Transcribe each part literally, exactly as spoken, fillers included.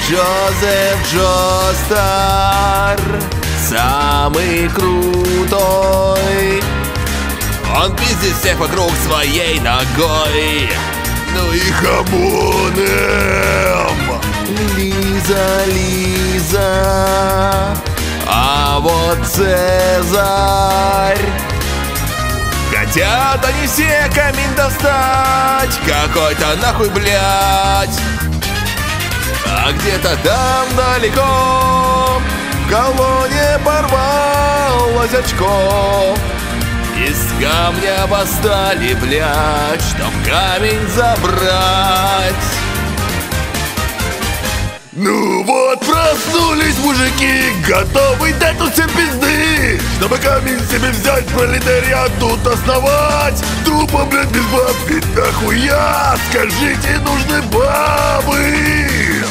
Джозеф Джостар самый крутой. Он пиздит всех вокруг своей ногой. Ну и хамоном. Лиза, Лиза, а вот Цезарь. Хотят они все камень достать, какой-то нахуй, блядь. А где-то там далеко в колонне порвалось очко. Из камня восстали, блядь, чтоб камень забрать. Ну вот проснулись мужики, готовы дать тут всем пизды, чтобы камень себе взять, пролетариат тут основать. Тупо, блядь, без баб, ведь нахуя, скажите, нужны бабы.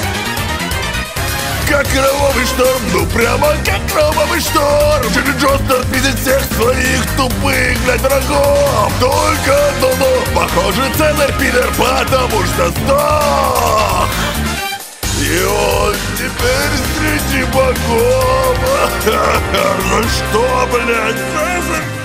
Как кровавый шторм, ну прямо как кровавый шторм. Джозеф Джостар пиздит всех своих тупых, блядь, врагов. Только одно но, похоже, Цезарь пидор, потому что сдох. И он теперь среди богов. За что, блядь, Цезарь?